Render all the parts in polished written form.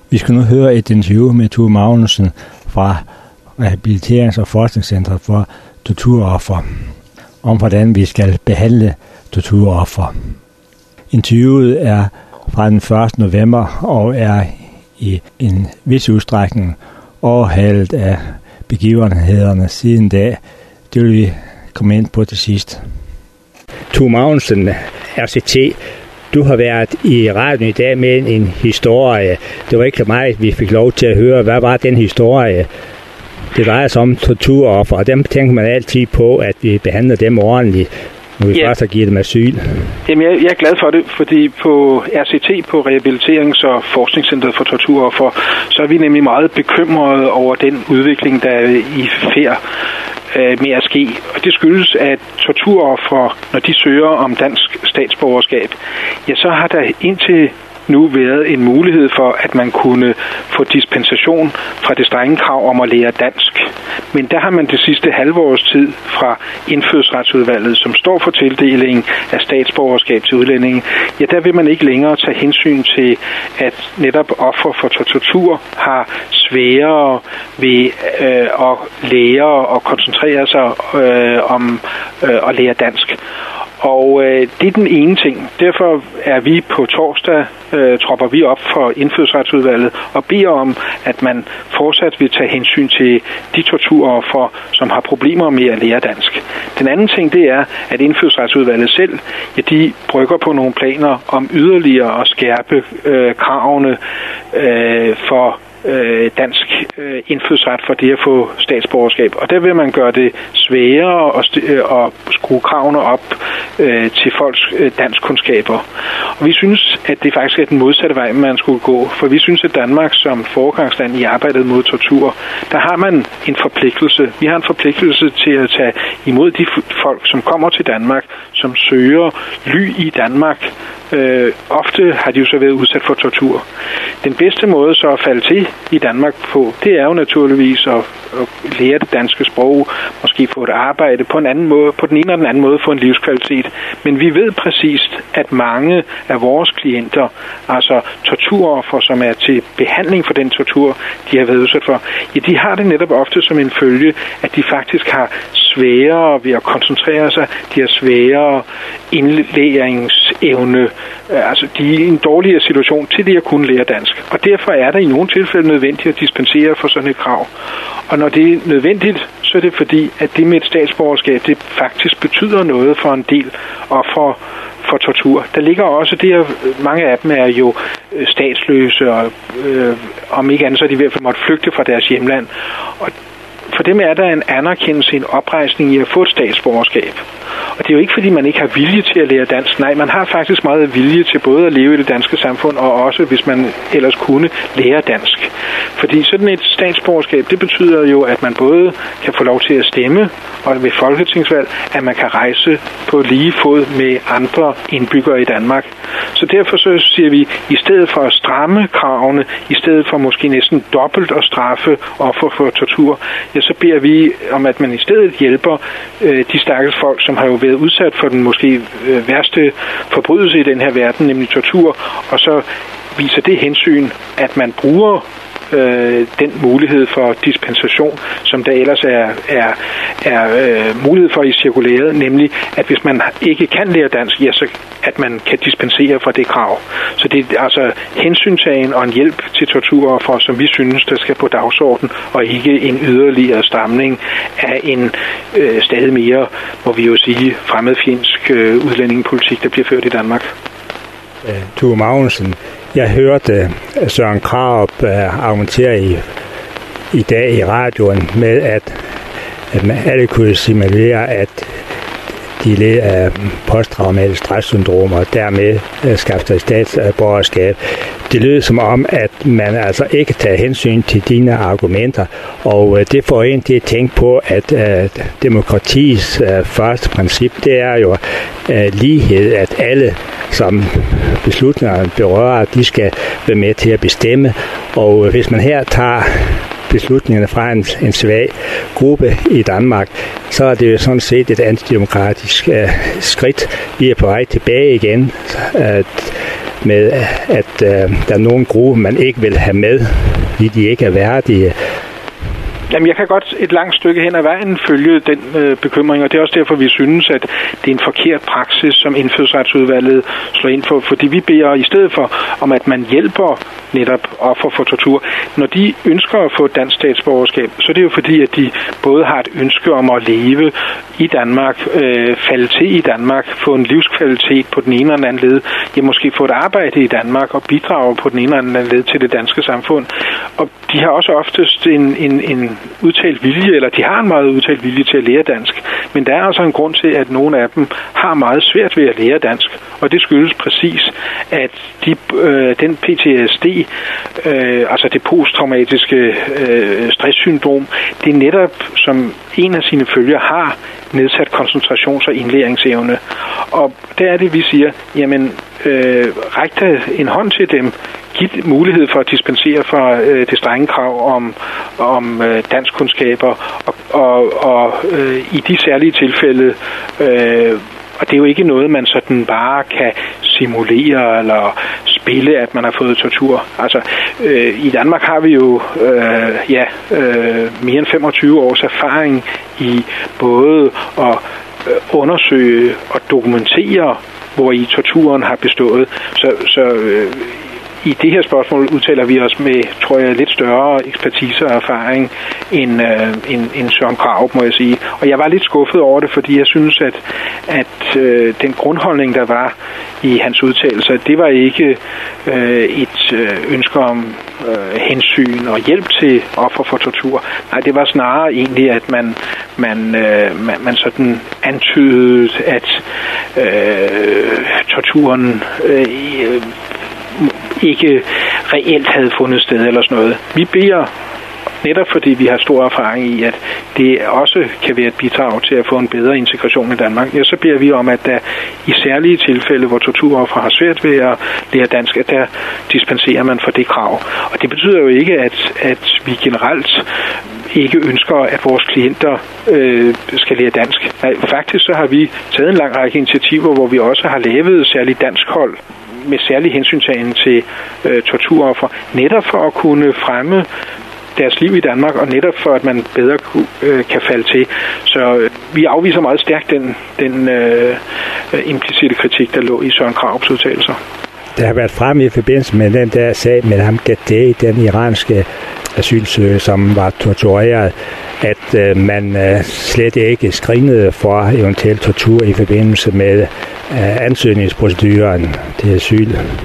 Vi skal nu høre et interview med Tue Magnussen fra Rehabiliterings- og Forskningscentret for Torturofre om, hvordan vi skal behandle torturofre. Interviewet er fra den 1. november og er i en vis udstrækning overhalet af begivenhederne siden da. Det vil vi komme ind på til sidst. Tue Magnussen, RCT. Du har været i radioen i dag med en historie. Det var ikke meget, vi fik lov til at høre. Hvad var den historie? Det drejer sig om torturofre, og dem tænker man altid på, at vi behandler dem ordentligt, når vi først har givet dem asyl. Jamen, jeg er glad for det, fordi på RCT, på Rehabiliterings- og Forskningscentret for Torturofre, så er vi nemlig meget bekymrede over den udvikling, der er i færd med at ske. Og det skyldes, at torturofre, når de søger om dansk statsborgerskab, ja, så har der indtil nu været en mulighed for, at man kunne få dispensation fra det strenge krav om at lære dansk. Men der har man det sidste halve års tid fra Indfødsretsudvalget, som står for tildeling af statsborgerskab til udlændinge, ja, der vil man ikke længere tage hensyn til, at netop ofre for tortur har sværere ved at lære og koncentrere sig om at lære dansk. Og det er den ene ting. Derfor er vi på torsdag, tropper vi op for Indfødsretsudvalget og beder om, at man fortsat vil tage hensyn til de torturofre, som har problemer med at lære dansk. Den anden ting, det er, at Indfødsretsudvalget selv, ja, de brygger på nogle planer om yderligere at skærpe kravene for dansk indfødsret for det at få statsborgerskab. Og der vil man gøre det sværere at skrue kravene op til folks danskkundskaber. Og vi synes, at det faktisk er den modsatte vej, man skulle gå. For vi synes, at Danmark som foregangsland i arbejdet mod tortur, der har man en forpligtelse. Vi har en forpligtelse til at tage imod de folk, som kommer til Danmark, som søger ly i Danmark. Ofte har de jo så været udsat for tortur. Den bedste måde så at falde til i Danmark på, det er jo naturligvis at lære det danske sprog, måske få et arbejde på en anden måde, på den ene eller den anden måde få en livskvalitet. Men vi ved præcist, at mange af vores klienter, altså torturofre, som er til behandling for den tortur, de har været udsat for, ja, de har det netop ofte som en følge, at de faktisk har sværere ved at koncentrere sig, de har sværere indlæringsevne, altså de er i en dårligere situation til det at kunne lære dansk. Og derfor er det i nogle tilfælde nødvendigt at dispensere for sådan et krav. Og når det er nødvendigt, så er det fordi, at det med et statsborgerskab, det faktisk betyder noget for en del ofre for tortur. Der ligger også det, at mange af dem er jo statsløse, og om ikke andet, så er de i hvert fald måtte flygte fra deres hjemland. Og for dem er der en anerkendelse, en oprejsning i at få et statsborgerskab. Og det er jo ikke, fordi man ikke har vilje til at lære dansk. Nej, man har faktisk meget vilje til både at leve i det danske samfund, og også, hvis man ellers kunne, lære dansk. Fordi sådan et statsborgerskab, det betyder jo, at man både kan få lov til at stemme, og ved folketingsvalg, at man kan rejse på lige fod med andre indbyggere i Danmark. Så derfor så siger vi, i stedet for at stramme kravene, i stedet for måske næsten dobbelt at straffe offer for tortur, ja, så beder vi om, at man i stedet hjælper de stakkels folk, som har jo været udsat for den måske værste forbrydelse i den her verden, nemlig tortur, og så viser det hensyn, at man bruger den mulighed for dispensation, som der ellers er mulighed for i cirkulæret, nemlig at hvis man ikke kan lære dansk, ja, så at man kan dispensere fra det krav. Så det er altså hensyntagen og en hjælp til torturofre, som vi synes, der skal på dagsordenen, og ikke en yderligere stramning af en stadig mere, må vi jo sige, fremmedfjendsk udlændingepolitik, der bliver ført i Danmark. Tue Magnussen, jeg hørte Søren Krarup argumentere i dag i radioen med, at man alle kunne simulere, at de led af posttraumatisk stresssyndrom og dermed skaffe sig statsborgerskab. Det lød som om, at man altså ikke tager hensyn til dine argumenter, og det får en til at tænke på, at demokratiets første princip, det er jo lighed, at alle, som beslutningerne berører, de skal være med til at bestemme, og hvis man her tager beslutningerne fra en svag gruppe i Danmark, så er det jo sådan set et antidemokratisk skridt. Vi er på vej tilbage igen. med, at der er nogle grupper, man ikke vil have med, fordi de ikke er værdige. Jamen, jeg kan godt et langt stykke hen ad vejen følge den bekymring, og det er også derfor, vi synes, at det er en forkert praksis, som Indfødsretsudvalget slår ind for, fordi vi beder i stedet for, om at man hjælper netop offer for tortur. Når de ønsker at få et dansk statsborgerskab, så er det jo fordi, at de både har et ønske om at leve i Danmark, falde til i Danmark, få en livskvalitet på den ene eller anden led, ja, måske få et arbejde i Danmark og bidrage på den ene eller anden led til det danske samfund. Og de har også oftest en udtalt vilje, eller de har en meget udtalt vilje til at lære dansk. Men der er altså en grund til, at nogle af dem har meget svært ved at lære dansk. Og det skyldes præcis, at den PTSD, altså det posttraumatiske stresssyndrom, det er netop, som en af sine følger har, nedsat koncentrations- og indlæringsevne. Og der er det, vi siger, jamen, ræk da en hånd til dem, giv mulighed for at dispensere fra det strenge krav om danskkundskaber, og i de særlige tilfælde, og det er jo ikke noget, man sådan bare kan simulere eller spille, at man har fået tortur. Altså, i Danmark har vi jo mere end 25 års erfaring i både at undersøge og dokumentere, hvor i torturen har bestået. Så i det her spørgsmål udtaler vi os med, tror jeg, lidt større ekspertise og erfaring end Søren Krarup, må jeg sige. Og jeg var lidt skuffet over det, fordi jeg synes, at den grundholdning, der var i hans udtalelser, det var ikke et ønske om hensyn og hjælp til offer for tortur. Nej, det var snarere egentlig, at man sådan antydede, at torturen ikke reelt havde fundet sted eller sådan noget. Vi beder, netop fordi vi har stor erfaring i, at det også kan være et bidrag til at få en bedre integration i Danmark, ja, så beder vi om, at der i særlige tilfælde, hvor torturoffer har svært ved at lære dansk, at der dispenserer man for det krav. Og det betyder jo ikke, at vi generelt ikke ønsker, at vores klienter skal lære dansk. Nej, faktisk så har vi taget en lang række initiativer, hvor vi også har lavet særligt dansk hold med særlig hensyntagen til torturoffer, netop for at kunne fremme deres liv i Danmark, og netop for, at man bedre kan falde til. Så vi afviser meget stærkt den implicite kritik, der lå i Søren Krarups udtalelser. Der har været frem i forbindelse med den der sag med Hamgadeh, den iranske asylsøger, som var tortureret, at man slet ikke screenede for eventuel tortur i forbindelse med ansøgningsproceduren til asyl.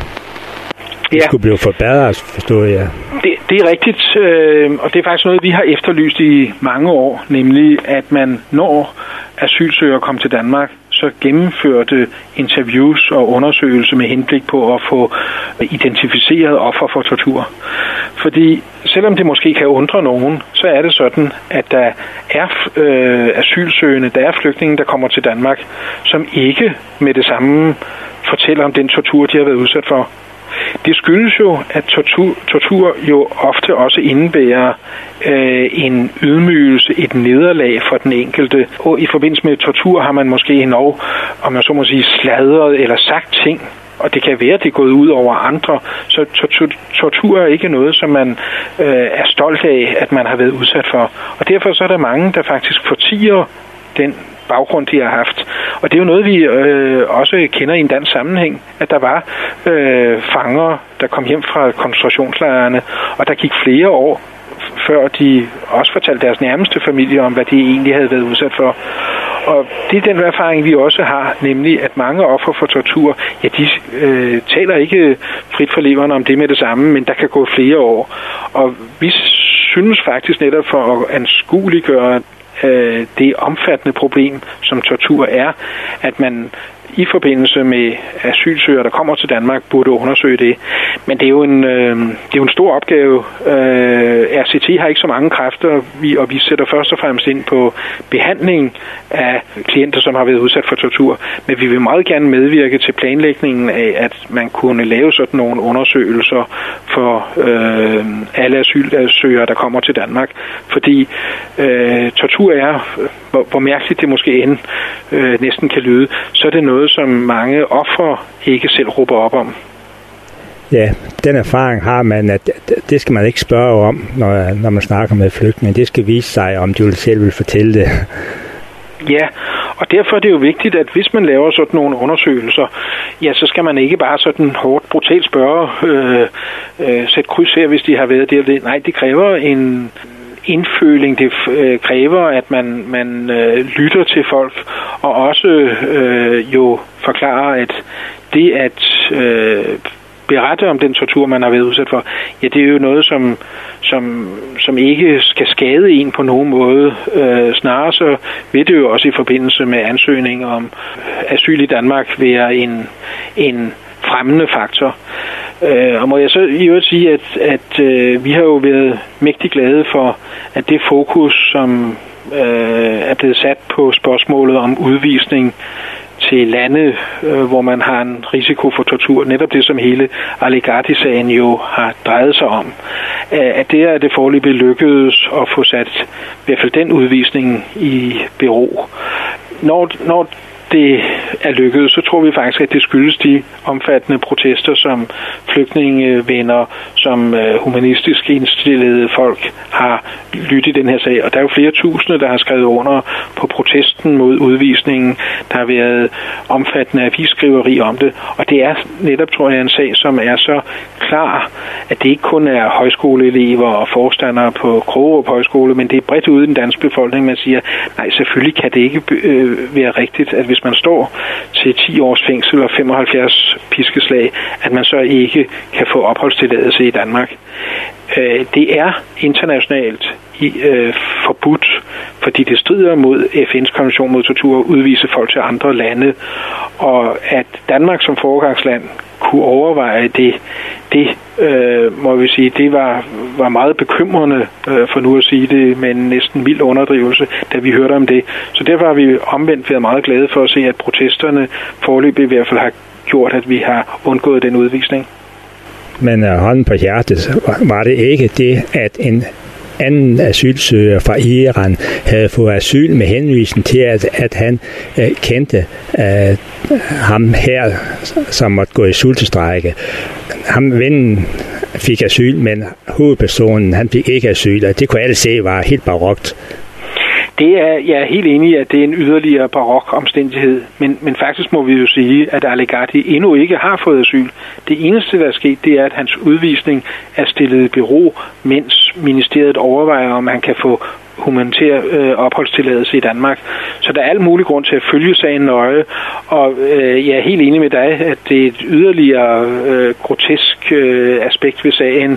Det skulle blive forbedret, forstår jeg. Det er rigtigt, og det er faktisk noget, vi har efterlyst i mange år, nemlig at man, når asylsøgere kom til Danmark, så gennemførte interviews og undersøgelser med henblik på at få identificeret offer for tortur. Fordi selvom det måske kan undre nogen, så er det sådan, at der er asylsøgende, der er flygtninge, der kommer til Danmark, som ikke med det samme fortæller om den tortur, de har været udsat for. Det skyldes jo, at tortur jo ofte også indebærer en ydmygelse, et nederlag for den enkelte. Og i forbindelse med tortur har man måske endnu, om jeg så må sige, sladret eller sagt ting, og det kan være, at det er gået ud over andre. Så tortur er ikke noget, som man er stolt af, at man har været udsat for. Og derfor så er der mange, der faktisk fortier den baggrund, de har haft. Og det er jo noget, vi også kender i en dansk sammenhæng, at der var fanger, der kom hjem fra koncentrationslejrene, og der gik flere år, før de også fortalte deres nærmeste familie om, hvad de egentlig havde været udsat for. Og det er den erfaring, vi også har, nemlig at mange offer for tortur, ja, de taler ikke frit for leveren om det med det samme, men der kan gå flere år. Og vi synes faktisk netop for at anskueliggøre det omfattende problem, som tortur er, at man i forbindelse med asylsøgere, der kommer til Danmark, burde undersøge det. Men det er jo en stor opgave. RCT har ikke så mange kræfter, og vi sætter først og fremmest ind på behandling af klienter, som har været udsat for tortur. Men vi vil meget gerne medvirke til planlægningen af, at man kunne lave sådan nogle undersøgelser for alle asylsøgere, der kommer til Danmark. Fordi tortur er, hvor mærkeligt det måske end næsten kan lyde, så er det noget, som mange ofre ikke selv råber op om. Ja, den erfaring har man, at det skal man ikke spørge om, når man snakker med flygtninge. Det skal vise sig, om de selv vil fortælle det. Ja, og derfor er det jo vigtigt, at hvis man laver sådan nogle undersøgelser, ja, så skal man ikke bare sådan hårdt, brutalt spørge, sæt kryds her, hvis de har været der. Nej, det kræver en indføling, det kræver, at man lytter til folk, og også jo forklarer, at det at berette om den tortur, man har været udsat for, ja, det er jo noget, som ikke skal skade en på nogen måde. Snarere så vil det jo også i forbindelse med ansøgning om asyl i Danmark være en fremmende faktor. Og må jeg så i øvrigt sige, at vi har jo været mægtig glade for, at det fokus, som er blevet sat på spørgsmålet om udvisning til lande, hvor man har en risiko for tortur, netop det, som hele Ali Ghardi-sagen jo har drejet sig om, at det er det foreløbig lykkedes at få sat i hvert fald den udvisning i bero. Når det er lykkedes, så tror vi faktisk, at det skyldes de omfattende protester, som flygtningevenner, som humanistisk indstillede folk har lyttet i den her sag. Og der er jo flere tusinde, der har skrevet under på protesten mod udvisningen. Der har været omfattende avisskriveri om det. Og det er netop, tror jeg, en sag, som er så klar, at det ikke kun er højskoleelever og forstandere på Krogerup Højskole, men det er bredt ude i den danske befolkning, man siger, nej, selvfølgelig kan det ikke være rigtigt, at hvis man står til 10 års fængsel og 75 piskeslag, at man så ikke kan få opholdstilladelse i Danmark. Det er internationalt forbudt, fordi det strider mod FN's konvention mod tortur at udvise folk til andre lande, og at Danmark som foregangsland kunne overveje det må vi sige, det var meget bekymrende, for nu at sige det med en næsten vild underdrivelse, da vi hørte om det. Så derfor har vi omvendt været meget glade for at se, at protesterne foreløbig i hvert fald har gjort, at vi har undgået den udvisning. Men hånden på hjertet, var det ikke det, at en anden asylsøger fra Iran havde fået asyl med henvisning til, at han kendte ham her, som måtte gå i sultestrejke. Ham vennen fik asyl, men hovedpersonen, han fik ikke asyl, og det kunne alle se var helt barokt. Jeg er helt enig i, at det er en yderligere barok omstændighed, men faktisk må vi jo sige, at Ali Ghardi endnu ikke har fået asyl. Det eneste, der er sket, det er, at hans udvisning er stillet i bero, mens ministeriet overvejer, om han kan få humanitær opholdstilladelse i Danmark. Så der er alt mulig grund til at følge sagen nøje, og jeg er helt enig med dig, at det er et yderligere grotesk aspekt ved sagen,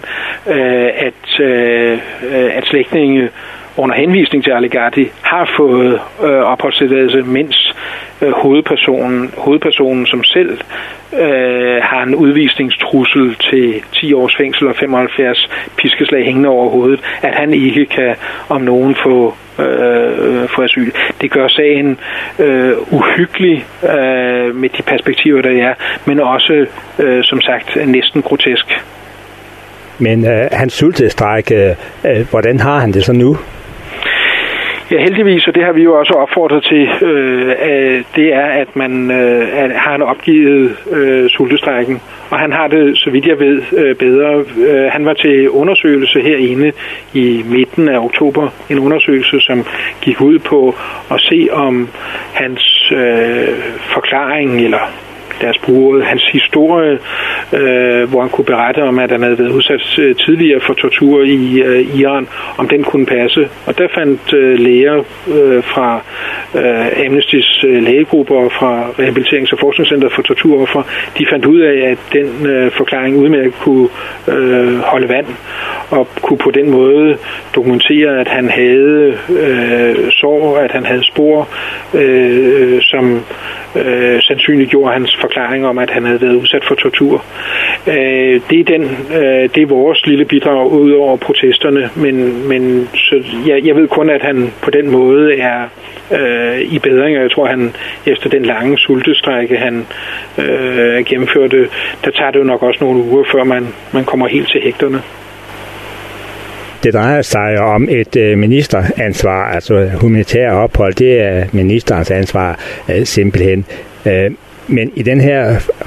at slægtninge under henvisning til Ali Ghardi har fået opholdstilladelse, mens hovedpersonen som selv har en udvisningstrussel til 10 års fængsel og 75 piskeslag hængende over hovedet, at han ikke kan om nogen få asyl. Det gør sagen uhyggelig med de perspektiver, der er, men også, som sagt, næsten grotesk. Men hans sultestrejke, hvordan har han det så nu? Ja, heldigvis, og det har vi jo også opfordret til, det er, at man har en opgivet sultestrejken, og han har det, så vidt jeg ved, bedre. Han var til undersøgelse herinde i midten af oktober, en undersøgelse, som gik ud på at se, om hans forklaring, eller lad os bruge hans historie, hvor han kunne berette om, at han havde været udsat tidligere for tortur i Iran, om den kunne passe. Og der fandt læger fra Amnestys lægegrupper og fra Rehabiliterings- og Forskningscenter for Torturoffer, de fandt ud af, at den forklaring udmærket kunne holde vand, og kunne på den måde dokumentere, at han havde sår, at han havde spor, som sandsynliggjorde hans forklaring om, at han havde været udsat for tortur. Det er vores lille bidrag ud over protesterne, men så jeg ved kun, at han på den måde er i bedring, og jeg tror, han efter den lange sultestrejke, han gennemførte, der tager det jo nok også nogle uger, før man kommer helt til hægterne. Det drejer sig om et ministeransvar, altså humanitær ophold, det er ministerens ansvar simpelthen. Men i den her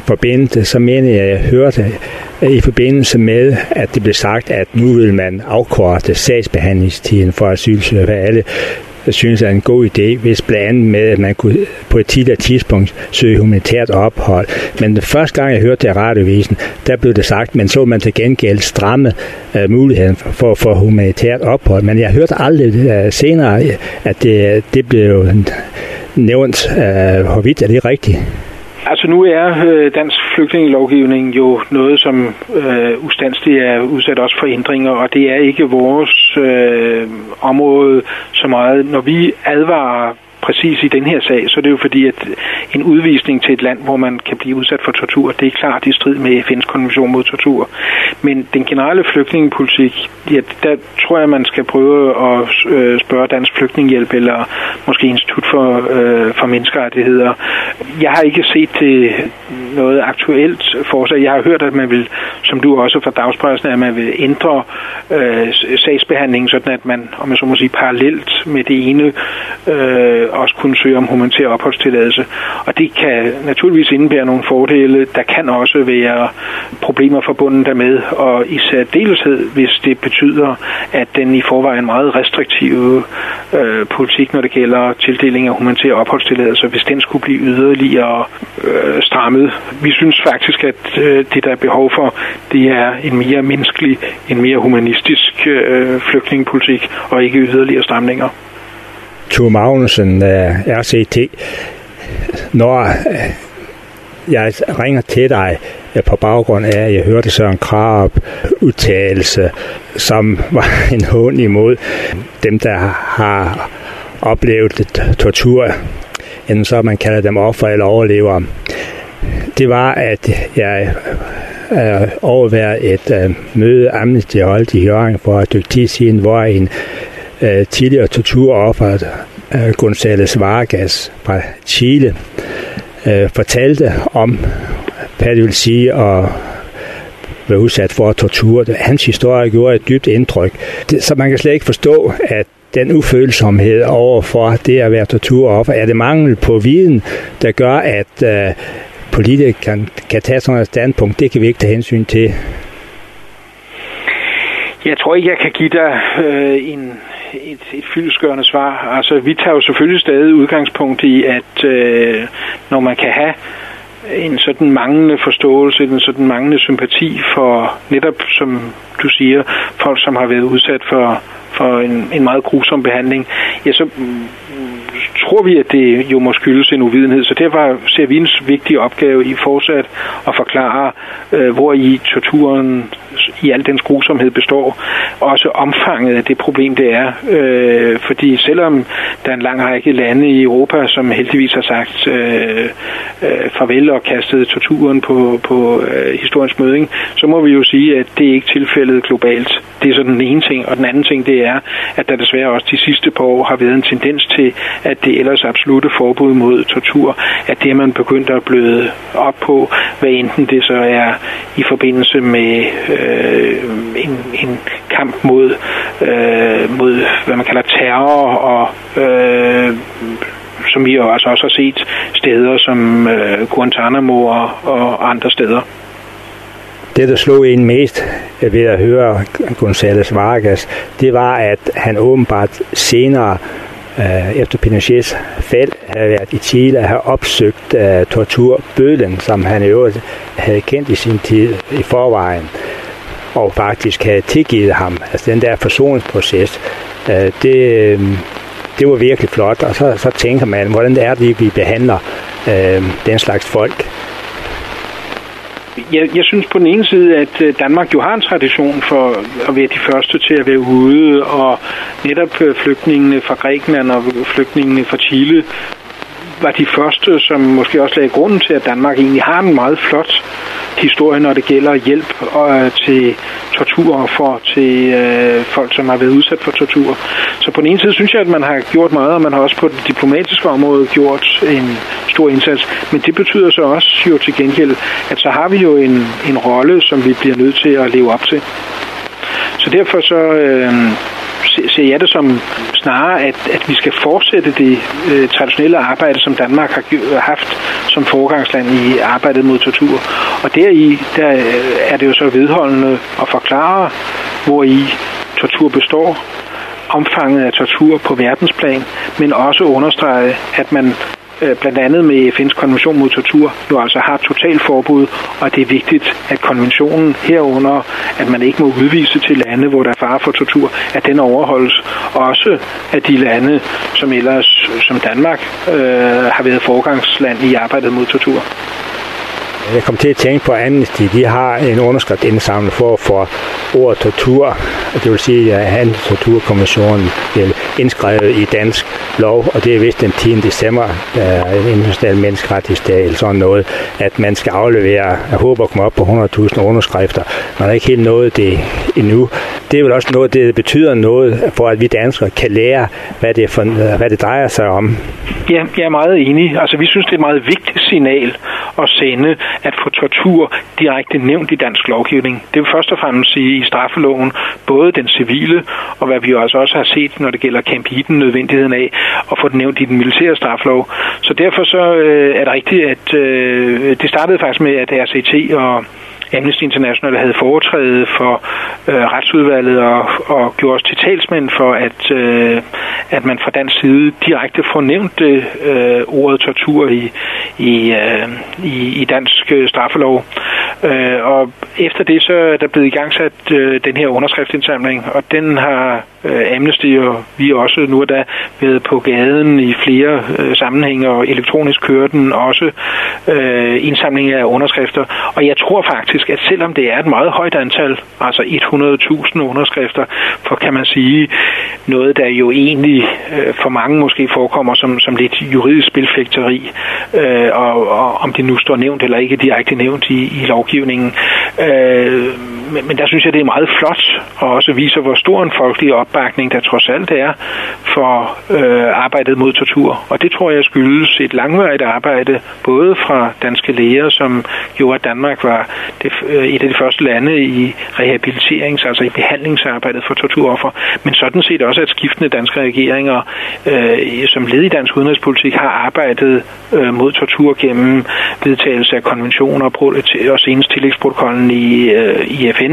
forbindelse, så mener jeg hørte i forbindelse med, at det blev sagt, at nu vil man afkorte sagsbehandlingstiden for asylsøgere, hvad alle synes er en god idé, hvis blandt andet med, at man kunne på et tidligere tidspunkt søge humanitært ophold. Men den første gang, jeg hørte det i radiovisen, der blev det sagt, men så man til gengæld stramme muligheden for at få humanitært ophold. Men jeg hørte aldrig senere, at det blev nævnt. Hvorvidt er det rigtigt? Altså nu er dansk flygtningelovgivning jo noget, som ustandsligt er udsat også for ændringer, og det er ikke vores område så meget. Når vi advarer præcis i den her sag, så er det jo fordi, at en udvisning til et land, hvor man kan blive udsat for tortur, det er klart i strid med FN's konvention mod tortur. Men den generelle flygtningepolitik, ja, der tror jeg, man skal prøve at spørge Dansk Flygtningehjælp eller måske Institut for Menneskerettigheder. Jeg har ikke set det noget aktuelt forslag. Jeg har hørt, at man vil, som du også fra dagspressen, at man vil ændre sagsbehandlingen, sådan at man, om jeg så må sige, parallelt med det ene også kunne søge om humanitær opholdstilladelse. Og det kan naturligvis indebære nogle fordele. Der kan også være problemer forbundet dermed, og i særdeleshed, hvis det betyder, at den i forvejen meget restriktive politik, når det gælder tildeling af humanitær opholdstilladelse, hvis den skulle blive yderligere strammet. Vi synes faktisk, at det, der er behov for, det er en mere menneskelig, en mere humanistisk flygtningepolitik, og ikke yderligere stramninger. Tue Magnussen, RCT. Når jeg ringer til dig på baggrund af, at jeg hørte Søren Krarup udtalelse, som var en hån imod dem, der har oplevet tortur, enten så man kalder dem offer eller overlevere. Det var, at jeg overværede et møde Amnesty holdt i Hjørring for et stykke tid siden, hvor en tidligere torturoffer, González Vargas fra Chile, fortalte om, hvad det vil sige at være udsat for tortur. Hans historie gjorde et dybt indtryk. Så man kan slet ikke forstå, at den ufølsomhed overfor det at være torturoffer, er det mangel på viden, der gør, at politikere kan tage sådan et standpunkt. Det kan vi ikke tage hensyn til. Jeg tror ikke, jeg kan give dig et fyldestgørende svar. Altså, vi tager jo selvfølgelig stadig udgangspunkt i, at når man kan have en sådan manglende forståelse, en sådan manglende sympati for netop, som du siger, folk, som har været udsat for en meget grusom behandling, ja, så tror vi, at det jo må skyldes en uvidenhed. Så derfor ser vi en vigtig opgave i fortsat at forklare, hvor i torturen i al dens grusomhed består. Også omfanget af det problem, det er. Fordi selvom der er en lang række lande i Europa, som heldigvis har sagt farvel og kastet torturen på historiens møde, så må vi jo sige, at det er ikke tilfældet globalt. Det er så den ene ting. Og den anden ting, det er, at der desværre også de sidste par år har været en tendens til, at det ellers absolutte forbud mod tortur, at det er man begyndt at bløde op på, hvad enten det så er i forbindelse med en kamp mod hvad man kalder terror, og som vi jo altså også har set steder som Guantanamo og andre steder. Det, der slog en mest ved at høre González Vargas, det var, at han åbenbart senere, efter Pinochets fald, havde været i Chile og havde opsøgt torturbødlen, som han i øvrigt havde kendt i sin tid i forvejen, og faktisk havde tilgivet ham. Altså den der forsoningsproces, det var virkelig flot, og så tænker man, hvordan er det, vi behandler den slags folk. Jeg synes på den ene side, at Danmark jo har en tradition for at være de første til at være ude, og netop flygtningene fra Grækenland og flygtningene fra Chile var de første, som måske også lagde grunden til, at Danmark egentlig har en meget flot historie, når det gælder hjælp til torturoffer, til folk, som har været udsat for tortur. Så på den ene side synes jeg, at man har gjort meget, og man har også på det diplomatiske område gjort en stor indsats. Men det betyder så også jo til gengæld, at så har vi jo en rolle, som vi bliver nødt til at leve op til. Så derfor så ser jeg det som snarere, at vi skal fortsætte det traditionelle arbejde, som Danmark har haft som foregangsland i arbejdet mod tortur. Og der er det jo så vedholdende at forklare, hvori tortur består, omfanget af tortur på verdensplan, men også understrege, at man blandt andet med FN's konvention mod tortur jo altså har totalforbud, og det er vigtigt, at konventionen herunder, at man ikke må udvise til lande, hvor der er fare for tortur, at den overholdes. Også af de lande, som ellers, som Danmark, har været foregangsland i arbejdet mod tortur. Jeg kom til at tænke på Amnesty. De har en underskrift indsamlet for ordet tortur. Det vil sige, at Antitorturkonventionen bliver indskrevet i dansk lov, og det er vist den 10. december, international menneskerettighedsdag eller sådan noget, at man skal aflevere, jeg håber at komme op på 100.000 underskrifter. Man har ikke helt nået det endnu. Det er vel også noget, det betyder noget, for at vi danskere kan lære, hvad det drejer sig om. Ja, jeg er meget enig. Altså, vi synes, det er et meget vigtigt signal at sende, at få tortur direkte nævnt i dansk lovgivning. Det vil først og fremmest sige i straffeloven, både den civile, og hvad vi jo altså også har set, når det gælder Camp Eden, nødvendigheden af at få den nævnt i den militære straflov. Så derfor så er det rigtigt, at det startede faktisk med, at RCT og Amnesty International havde foretrædet for retsudvalget og gjorde os til talsmænd for, at man fra dansk side direkte får nævnt ordet tortur i dansk straffelov. Og efter det så er der blevet igangsat den her underskriftsindsamling, og den har Amnesty og vi også nu der været på gaden i flere sammenhænge, og elektronisk kører den også indsamling af underskrifter. Og jeg tror faktisk, at selvom det er et meget højt antal, altså 100.000 underskrifter, for kan man sige noget, der jo egentlig for mange måske forekommer som lidt juridisk spilfægteri, og om det nu står nævnt eller ikke direkte nævnt i lovgivningen. Men der synes jeg, det er meget flot, og også viser, hvor stor en folkelig opbakning der trods alt er for arbejdet mod tortur. Og det tror jeg skyldes et langvarigt arbejde, både fra danske læger, som gjorde, at Danmark var et af de første lande i rehabiliterings-, altså i behandlingsarbejdet for torturoffer, men sådan set også, at skiftende danske regeringer, som led i dansk udenrigspolitik, har arbejdet mod tortur gennem vedtagelse af konventioner og senest tillægsprotokollen i FN.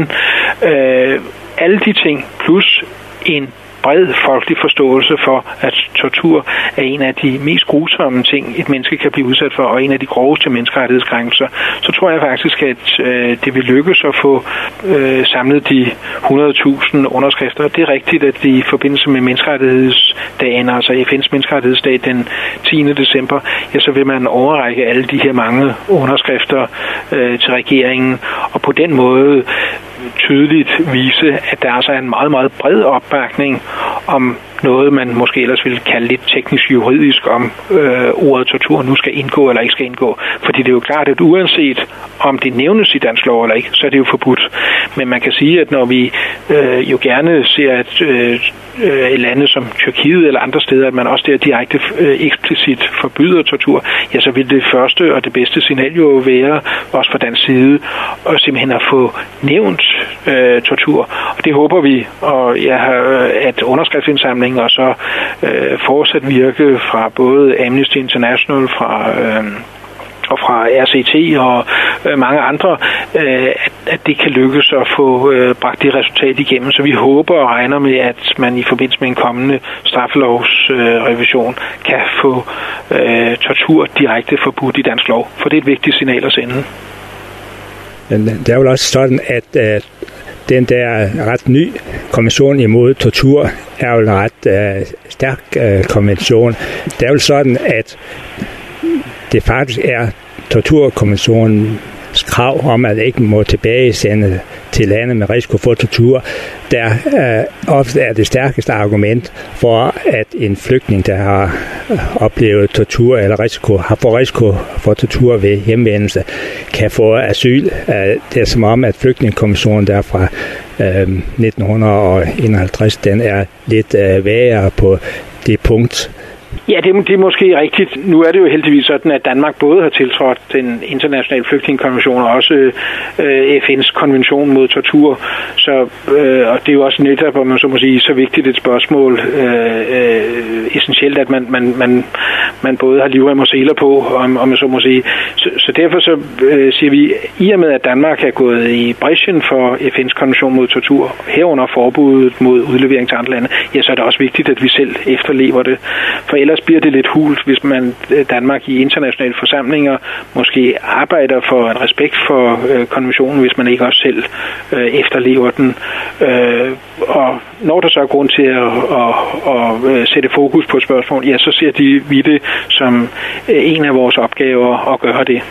Alle de ting, plus en bred folkelig forståelse for, at tortur er en af de mest grusomme ting, et menneske kan blive udsat for, og en af de groveste menneskerettighedskrænkelser, så tror jeg faktisk, at det vil lykkes at få samlet de 100.000 underskrifter. Det er rigtigt, at i forbindelse med menneskerettighedsdagen, altså FN's menneskerettighedsdag den 10. december, ja, så vil man overrække alle de her mange underskrifter til regeringen, og på den måde tydeligt vise, at der altså er en meget, meget bred opbakning om noget, man måske ellers ville kalde lidt teknisk juridisk, om ordet tortur nu skal indgå eller ikke skal indgå. Fordi det er jo klart, at uanset om det nævnes i dansk lov eller ikke, så er det jo forbudt. Men man kan sige, at når vi jo gerne ser, at lande som Tyrkiet eller andre steder, at man også der direkte eksplicit forbyder tortur, ja, så vil det første og det bedste signal jo være, også fra dansk side, og simpelthen at få nævnt tortur. Og det håber vi, og at underskriftsindsamling og så fortsat virke fra både Amnesty International, og fra RCT og mange andre, at det kan lykkes at få bragt det resultat igennem. Så vi håber og regner med, at man i forbindelse med en kommende straffelovsrevision kan få tortur direkte forbudt i dansk lov. For det er et vigtigt signal at sende. Men det er jo også sådan, at den der ret ny konvention imod tortur er jo en ret stærk konvention. Det er jo sådan, at det faktisk er torturkonventionens krav om, at ikke må tilbagesende til lande med risiko for tortur, der ofte er det stærkeste argument for, at en flygtning, der har oplevet tortur eller får risiko for tortur ved hjemvendelse, kan få asyl. Det er som om, at flygtningekonventionen der fra 1951, den er lidt vagere på det punkt. Ja, det er måske rigtigt. Nu er det jo heldigvis sådan, at Danmark både har tiltrådt den internationale flygtningekonvention og også FN's konvention mod tortur. Så, og det er jo også netop, om man så må sige, så vigtigt et spørgsmål, essentielt, at man både har livrem og seler på, om man så må sige. Så derfor så siger vi, i og med at Danmark er gået i brechen for FN's konvention mod tortur, herunder forbuddet mod udlevering til andre lande, ja, så er det også vigtigt, at vi selv efterlever det. For ellers bliver det lidt hult, hvis Danmark i internationale forsamlinger måske arbejder for en respekt for konventionen, hvis man ikke også selv efterlever den. Og når der så er grund til at sætte fokus på et spørgsmål, ja, så ser vi det som en af vores opgaver at gøre det.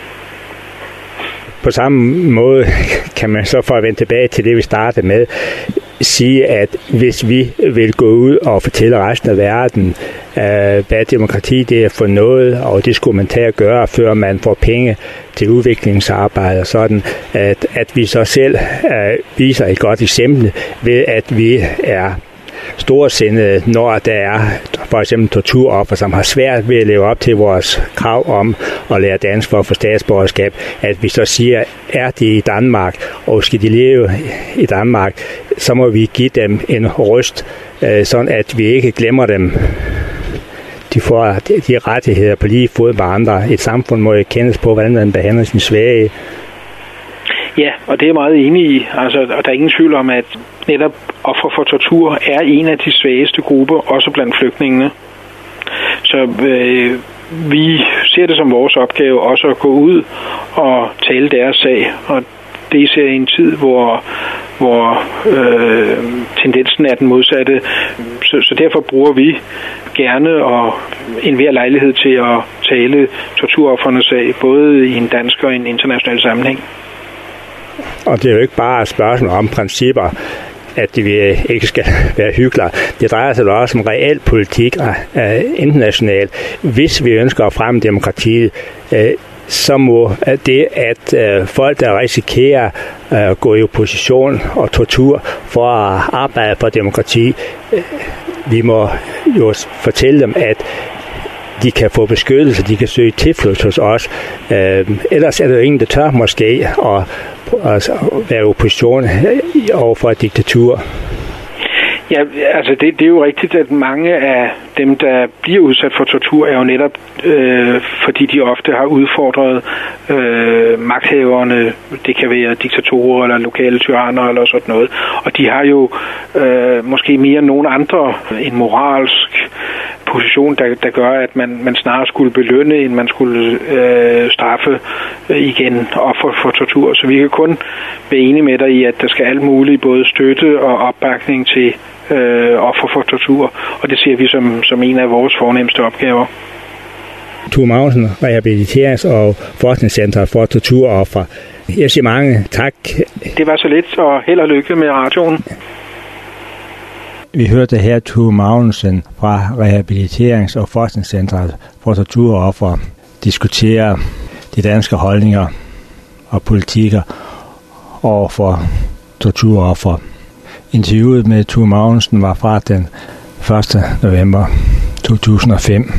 På samme måde kan man så, for at vende tilbage til det, vi startede med, sige, at hvis vi vil gå ud og fortælle resten af verden, hvad demokrati det er for noget, og det skulle man tage at gøre, før man får penge til udviklingsarbejde, sådan at vi så selv viser et godt eksempel ved, at vi er storsindede, når der er for eksempel torturoffer, som har svært ved at leve op til vores krav om at lære dansk for at få statsborgerskab, at vi så siger, er de i Danmark, og skal de leve i Danmark, så må vi give dem en røst, sådan at vi ikke glemmer dem. De får de rettigheder på lige fod med andre. Et samfund må jo kendes på, hvordan man behandler sin svage. Ja, og det er jeg meget enig i. Altså, og der er ingen tvivl om, at netop ofre for tortur er en af de svageste grupper, også blandt flygtningene. Så vi ser det som vores opgave også at gå ud og tale deres sag. Og det især i en tid, hvor tendensen er den modsatte. Så derfor bruger vi gerne og enhver lejlighed til at tale torturoffernes sag, både i en dansk og en international sammenhæng. Og det er jo ikke bare et spørgsmål om principper, at vi ikke skal være hyggelige. Det drejer sig også om reel politik internationalt. Hvis vi ønsker at fremme demokratiet, så må det, at folk, der risikerer at gå i opposition og tortur for at arbejde for demokrati, vi må jo fortælle dem, at de kan få beskyttelse, de kan søge tilflugt hos os. Ellers er det jo ingen, der tør måske at være opposition overfor et diktatur. Ja, altså det er jo rigtigt, at mange af dem, der bliver udsat for tortur, er jo netop fordi de ofte har udfordret magthaverne. Det kan være diktatorer eller lokale tyranner eller sådan noget. Og de har jo måske mere end nogen andre en moralsk position, der gør, at man snarere skulle belønne, end man skulle straffe igen offer for tortur. Så vi kan kun være enige med dig i, at der skal alt muligt både støtte og opbakning til offer for tortur, og det ser vi som en af vores fornemmeste opgaver. Tue Magnussen, Rehabiliterings- og Forskningscenter for Torturoffer. Jeg siger mange tak. Det var så lidt, og held og lykke med radioen. Vi hørte her Tue Magnussen fra Rehabiliterings- og Forskningscentret for Torturoffer diskutere de danske holdninger og politikker overfor torturoffer. Interviewet med Tue Magnussen var fra den 1. november 2005.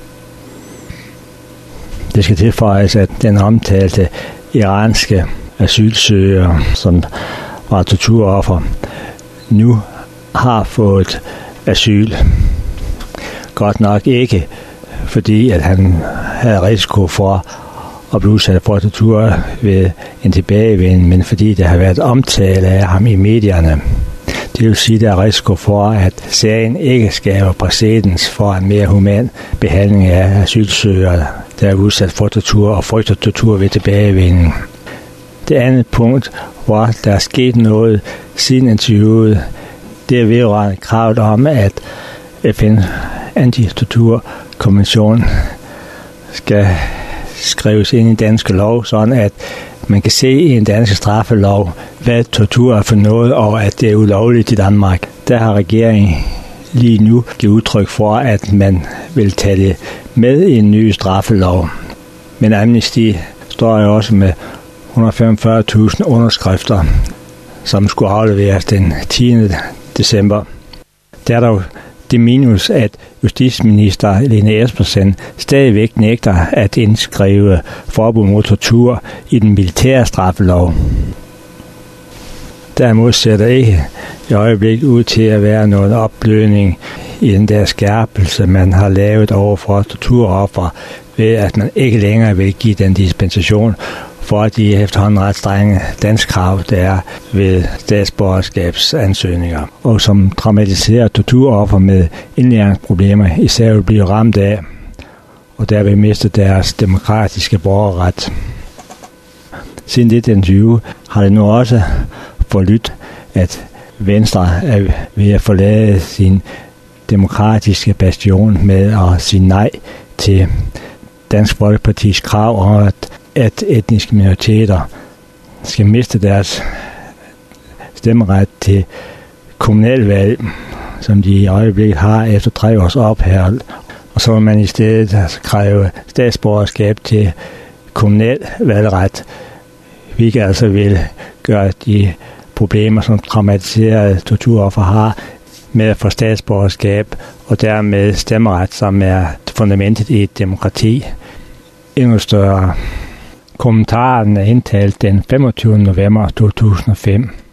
Det skal tilføjes, at den omtalte iranske asylsøger, som var torturoffer, nu har fået asyl. Godt nok ikke, fordi at han havde risiko for at blive udsat for tortur ved en tilbagevenden, men fordi der har været omtale af ham i medierne. Det vil sige, at der er risiko for, at sagen ikke skaber præcedens for en mere human behandling af asylsøgere, der er udsat for tortur og frygter tortur ved tilbagevenden. Det andet punkt, hvor der er sket noget siden interviewet, det er vedrørende kravet om, at FN antitorturkonvention skal skrives ind i danske lov, sådan at man kan se i en dansk straffelov, hvad tortur er for noget, og at det er ulovligt i Danmark. Der har regeringen lige nu givet udtryk for, at man vil tage det med i en ny straffelov. Men Amnesty står jo også med 145.000 underskrifter, som skulle afleveres den 10. december. Der er dog Det minus, at justitsminister Lene Espersen stadigvæk nægter at indskrive forbud mod tortur i den militære straffelov. Derimod ser der ikke i øjeblikket ud til at være noget opblødning i den der skærpelse, man har lavet over for torturoffer, ved at man ikke længere vil give den dispensation for de efterhånden ret strenge danskkrav, der er ved statsborgerskabsansøgninger, og som traumatiserer torturoffer med indlæringsproblemer især vil blive ramt af, og derved miste deres demokratiske borgerret. Siden det interview har det nu også forlydt, at Venstre er ved at forlade sin demokratiske bastion med at sige nej til Dansk Folkepartis krav om, at etniske minoriteter skal miste deres stemmeret til kommunalvalg, som de i øjeblikket har efter 3 års ophold. Og så vil man i stedet kræve statsborgerskab til kommunalvalgret, hvilket altså vil gøre de problemer, som traumatiserede torturoffer har med at få statsborgerskab og dermed stemmeret, som er fundamentet i et demokrati, endnu større. Kommentaren er indtalt den 25. november 2005.